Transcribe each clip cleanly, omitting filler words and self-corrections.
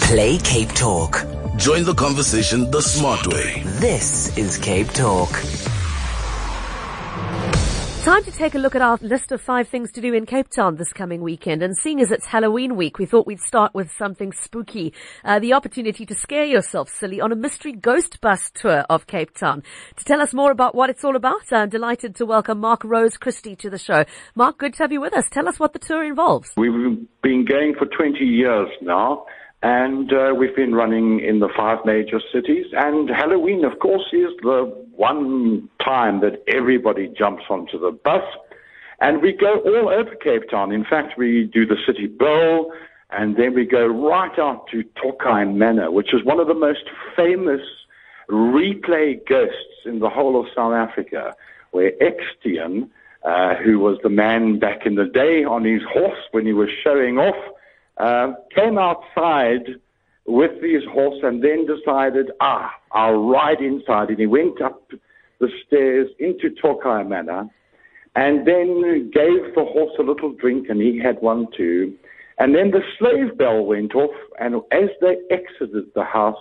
Play Cape Talk. Join the conversation the smart way. This is Cape Talk. Time to take a look at our list of 5 things to do in Cape Town this coming weekend. And seeing as it's Halloween week, we thought we'd start with something spooky. The opportunity to scare yourself silly on a mystery ghost bus tour of Cape Town. To tell us more about what it's all about, I'm delighted to welcome Mark Rose Christie to the show. Mark, good to have you with us. Tell us what the tour involves. We've been going for 20 years now. And we've been running in the 5 major cities. And Halloween, of course, is the one time that everybody jumps onto the bus. And we go all over Cape Town. In fact, we do the City Bowl, and then we go right out to Tokai Manor, which is one of the most famous replay ghosts in the whole of South Africa, where Extian, who was the man back in the day on his horse when he was showing off, came outside with his horse and then decided, I'll ride inside. And he went up the stairs into Tokai Manor and then gave the horse a little drink, and he had one too. And then the slave bell went off, and as they exited the house,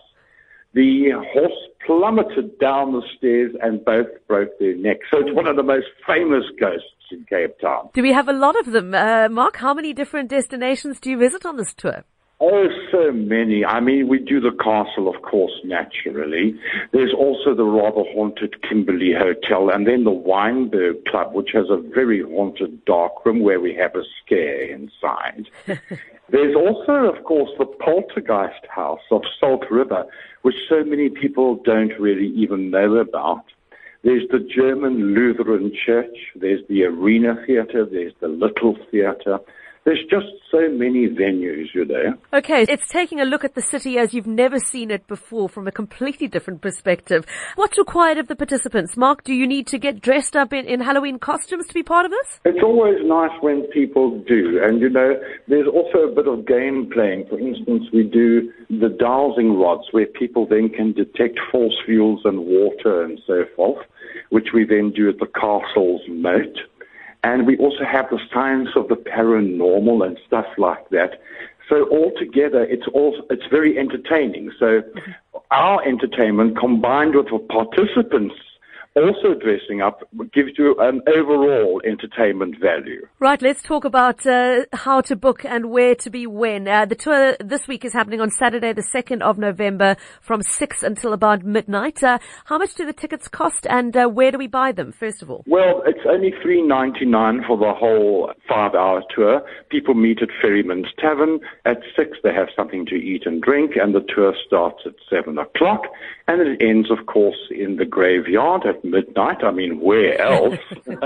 the horse plummeted down the stairs and both broke their necks. So it's one of the most famous ghosts in Cape Town. Do we have a lot of them? Mark, how many different destinations do you visit on this tour? Oh, so many. I mean, we do the castle, of course, naturally. There's also the rather haunted Kimberley Hotel, and then the Weinberg Club, which has a very haunted dark room where we have a scare inside. There's also, of course, the Poltergeist House of Salt River, which so many people don't really even know about. There's the German Lutheran Church, there's the Arena Theatre, there's the Little Theatre. There's just so many venues, you know. Okay, it's taking a look at the city as you've never seen it before from a completely different perspective. What's required of the participants? Mark, do you need to get dressed up in Halloween costumes to be part of this? It's always nice when people do. And, you know, there's also a bit of game playing. For instance, we do the dowsing rods where people then can detect false fuels and water and so forth, which we then do at the castle's moat. And we also have the science of the paranormal and stuff like that. So altogether, it's very entertaining. So our entertainment combined with the participants also dressing up gives you an overall entertainment value. Right, let's talk about how to book and where to be when. The tour this week is happening on Saturday, the 2nd of November from 6 until about midnight. How much do the tickets cost, and where do we buy them, first of all? Well, it's only $3.99 for the whole 5-hour tour. People meet at Ferryman's Tavern. At 6, they have something to eat and drink, and the tour starts at 7 o'clock. And it ends, of course, in the graveyard at midnight. I mean, where else?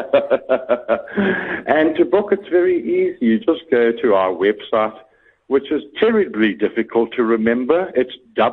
And to book, it's very easy. You just go to our website, which is terribly difficult to remember. It's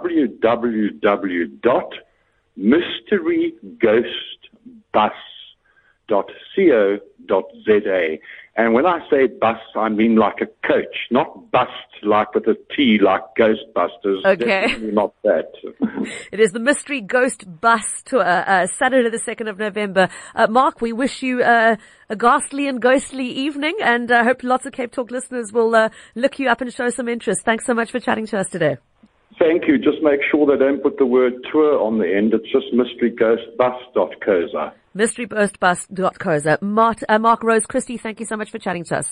www.mysteryghostbus.co.za. And when I say bus, I mean like a coach, not bust like with a T like Ghostbusters. Okay. Definitely not that. It is the Mystery Ghost Bus Tour, Saturday the 2nd of November. Mark, we wish you a ghastly and ghostly evening, and I hope lots of Cape Talk listeners will look you up and show some interest. Thanks so much for chatting to us today. Thank you. Just make sure they don't put the word tour on the end. It's just mysteryghostbus.co.za. mysteryghostbus.co.za. Mark Rose Christie, thank you so much for chatting to us.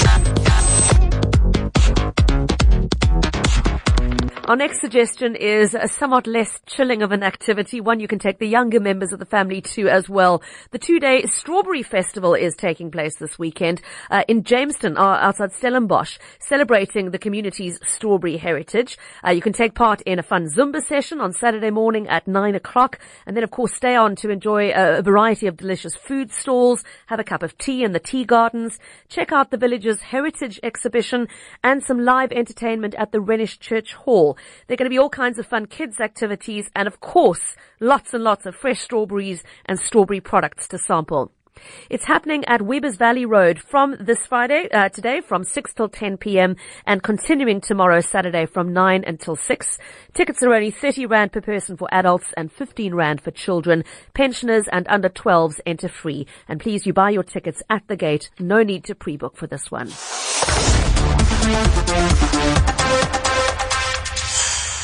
Our next suggestion is a somewhat less chilling of an activity, one you can take the younger members of the family to as well. The 2-day Strawberry Festival is taking place this weekend in Jamestown, outside Stellenbosch, celebrating the community's strawberry heritage. You can take part in a fun Zumba session on Saturday morning at 9 o'clock, and then, of course, stay on to enjoy a variety of delicious food stalls, have a cup of tea in the tea gardens, check out the village's heritage exhibition, and some live entertainment at the Rhenish Church Hall. There are going to be all kinds of fun kids activities and, of course, lots and lots of fresh strawberries and strawberry products to sample. It's happening at Weber's Valley Road from this Friday, today from 6 till 10 p.m. and continuing tomorrow, Saturday, from 9 until 6. Tickets are only 30 Rand per person for adults and 15 Rand for children. Pensioners and under 12s enter free. And please, you buy your tickets at the gate. No need to pre-book for this one.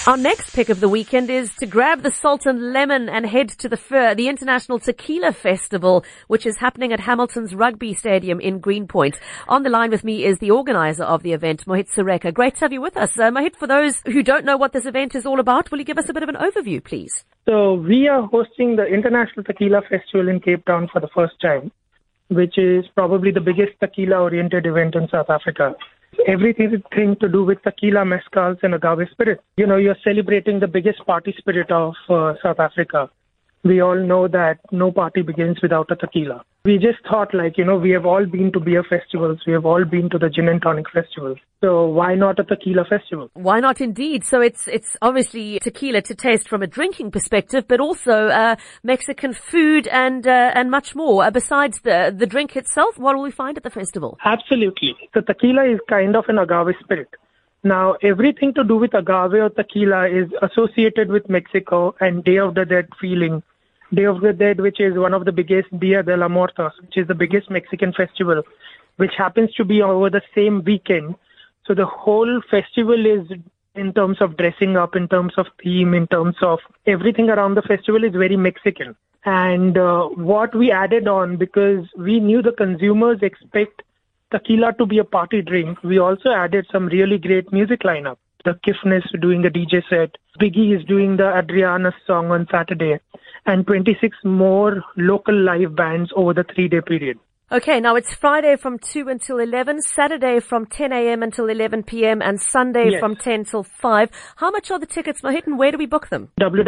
Our next pick of the weekend is to grab the salt and lemon and head to the International Tequila Festival, which is happening at Hamilton's Rugby Stadium in Greenpoint. On the line with me is the organizer of the event, Mohit Sareka. Great to have you with us. Mohit, for those who don't know what this event is all about, will you give us a bit of an overview, please? So we are hosting the International Tequila Festival in Cape Town for the first time, which is probably the biggest tequila-oriented event in South Africa. Everything to do with tequila, mezcals, and agave spirit. You know, you're celebrating the biggest party spirit of South Africa. We all know that no party begins without a tequila. We just thought, we have all been to beer festivals. We have all been to the gin and tonic festivals. So why not a tequila festival? Why not indeed? So it's obviously tequila to taste from a drinking perspective, but also Mexican food and much more. Besides the drink itself, what will we find at the festival? Absolutely. The tequila is kind of an agave spirit. Now, everything to do with agave or tequila is associated with Mexico and Day of the Dead feeling. Day of the Dead, which is one of the biggest, Dia de la Muertos, which is the biggest Mexican festival, which happens to be over the same weekend. So the whole festival is, in terms of dressing up, in terms of theme, in terms of everything around the festival, is very Mexican. And what we added on, because we knew the consumers expect tequila to be a party drink, we also added some really great music lineup. The Kiffness doing a DJ set, Biggie is doing the Adriana song on Saturday, and 26 more local live bands over the 3-day period. Okay, now it's Friday from 2 until 11, Saturday from 10 a.m. until 11 p.m. and Sunday from 10 till 5. How much are the tickets, Mohit, and where do we book them?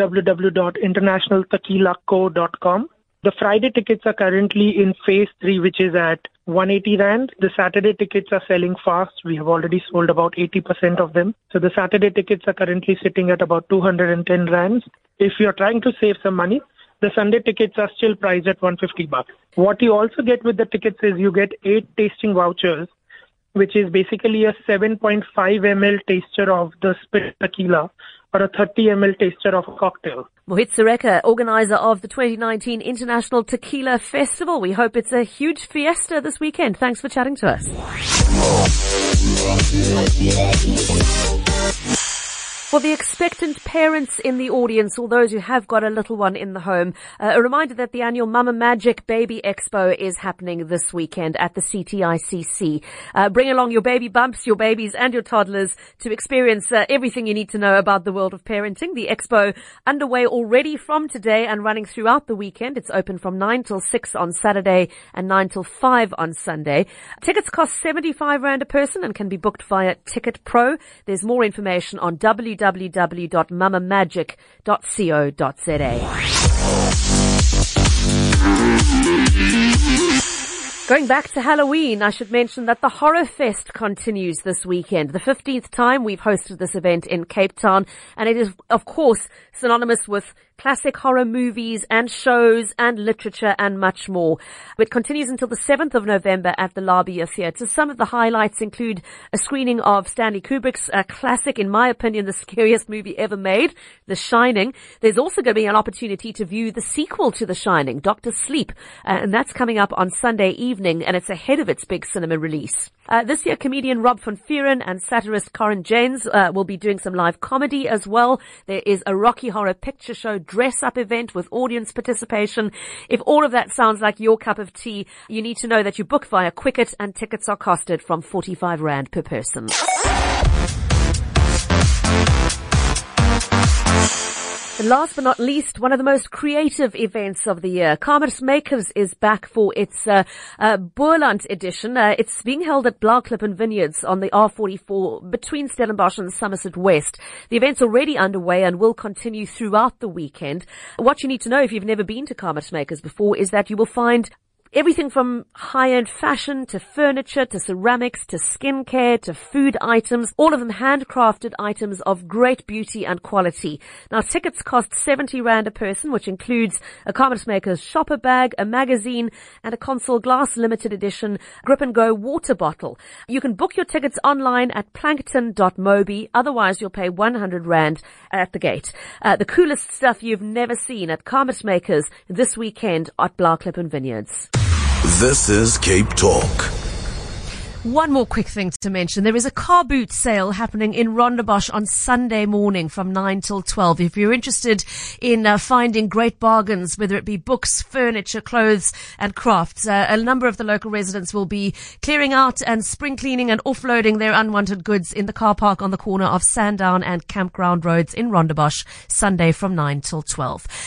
www.internationaltequilaco.com. The Friday tickets are currently in phase 3, which is at 180 Rand. The Saturday tickets are selling fast. We have already sold about 80% of them. So the Saturday tickets are currently sitting at about 210 Rands. If you're trying to save some money, the Sunday tickets are still priced at $150. What you also get with the tickets is you get 8 tasting vouchers, which is basically a 7.5 ml taster of the spirit tequila or a 30 ml taster of a cocktail. Mohit Sareka, organizer of the 2019 International Tequila Festival. We hope it's a huge fiesta this weekend. Thanks for chatting to us. For the expectant parents in the audience, or those who have got a little one in the home, a reminder that the annual Mama Magic Baby Expo is happening this weekend at the CTICC. Bring along your baby bumps, your babies and your toddlers to experience everything you need to know about the world of parenting. The expo underway already from today and running throughout the weekend. It's open from 9 till 6 on Saturday and 9 till 5 on Sunday. Tickets cost 75 Rand a person and can be booked via Ticket Pro. There's more information on www.mamamagic.co.za. Going back to Halloween, I should mention that the Horror Fest continues this weekend. The 15th time we've hosted this event in Cape Town, and it is, of course, synonymous with classic horror movies and shows and literature and much more. It continues until the 7th of November at the Labia Theatre. Some of the highlights include a screening of Stanley Kubrick's classic, in my opinion, the scariest movie ever made, The Shining. There's also going to be an opportunity to view the sequel to The Shining, Dr. Sleep, and that's coming up on Sunday evening, and it's ahead of its big cinema release. This year, comedian Rob van Vuuren and satirist Corin James will be doing some live comedy as well. There is a Rocky Horror Picture Show dress-up event with audience participation. If all of that sounds like your cup of tea, you need to know that you book via Quicket, and tickets are costed from 45 Rand per person. And last but not least, one of the most creative events of the year, Kamersmakers is back for its Boerland edition. It's being held at Blauwklippen Vineyards on the R44 between Stellenbosch and Somerset West. The event's already underway and will continue throughout the weekend. What you need to know if you've never been to Kamersmakers before is that you will find everything from high-end fashion to furniture to ceramics to skincare to food items, all of them handcrafted items of great beauty and quality. Now, tickets cost 70 Rand a person, which includes a Kamersmakers shopper bag, a magazine, and a Consol Glass limited edition Grip and Go water bottle. You can book your tickets online at plankton.mobi. Otherwise, you'll pay 100 Rand at the gate. The coolest stuff you've never seen at Kamersmakers this weekend at Blauwklippen Vineyards. This is Cape Talk. One more quick thing to mention. There is a car boot sale happening in Rondebosch on Sunday morning from 9 till 12. If you're interested in finding great bargains, whether it be books, furniture, clothes and crafts, a number of the local residents will be clearing out and spring cleaning and offloading their unwanted goods in the car park on the corner of Sandown and Campground Roads in Rondebosch, Sunday from 9 till 12.